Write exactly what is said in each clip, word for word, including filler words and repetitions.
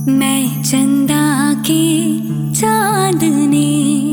मैं चंदा की चांदनी,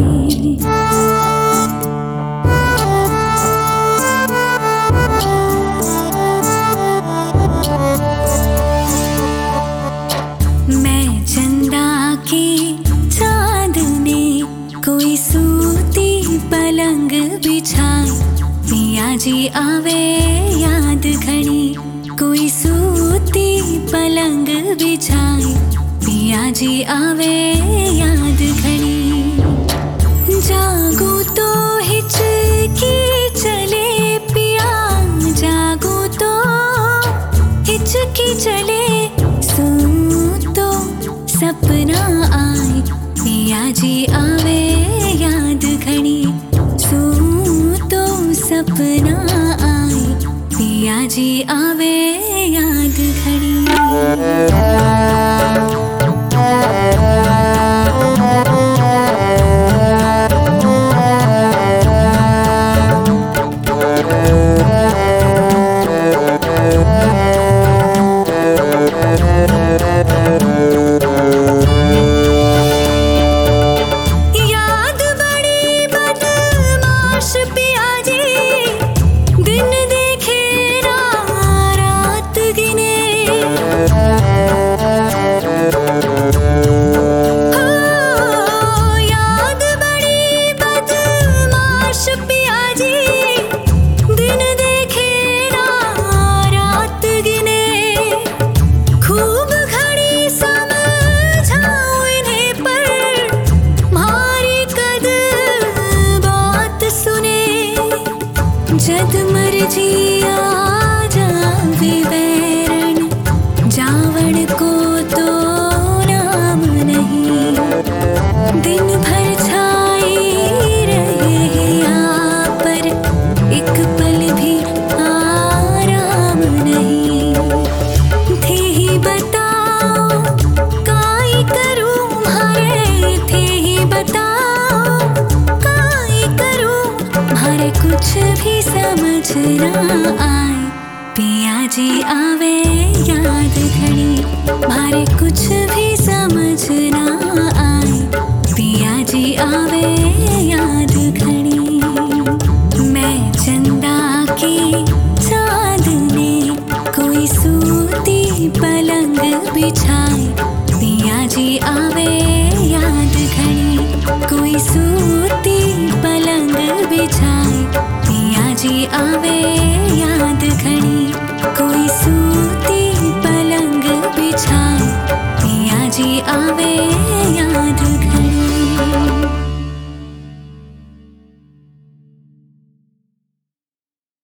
मैं चंदा की चांदनी, कोई सूती पलंग बिछाए, पिया जी आवे याद घड़ी। कोई सूती पलंग बिछाए, पिया जी आवे याद घड़ी। जागो तो हिचकी चले पिया, जागो तो हिचकी चले, सो तो सपना आए, पिया जी आवे याद घड़ी। सो तो सपना आए, पिया जी आवे याद घड़ी। याद बड़ी बदमाश पिया जी, दिन देखे ना रात गिने। हो याद बड़ी बदमाश पिया जी, दिन देखे ना रात गिने। खूब घड़ी समझाऊं इन्हें, पर मारी कद बात सुने। जद मर्जी आ जावे बैरन, जावण को तो नाम नहीं। दिन भर छाई रहे यहाँ पर, एक पल भी आराम नहीं। थे ही बताओ काई करूं म्हारे, थे ही बताओ काई करूं म्हारे, कुछ भी समझ ना आए, पिया जी आवे याद घड़ी। म्हारे कुछ भी समझ ना आए, पिया जी आवे याद घड़ी। मैं चंदा की चांदनी, कोई सूती पलंग बिछाए,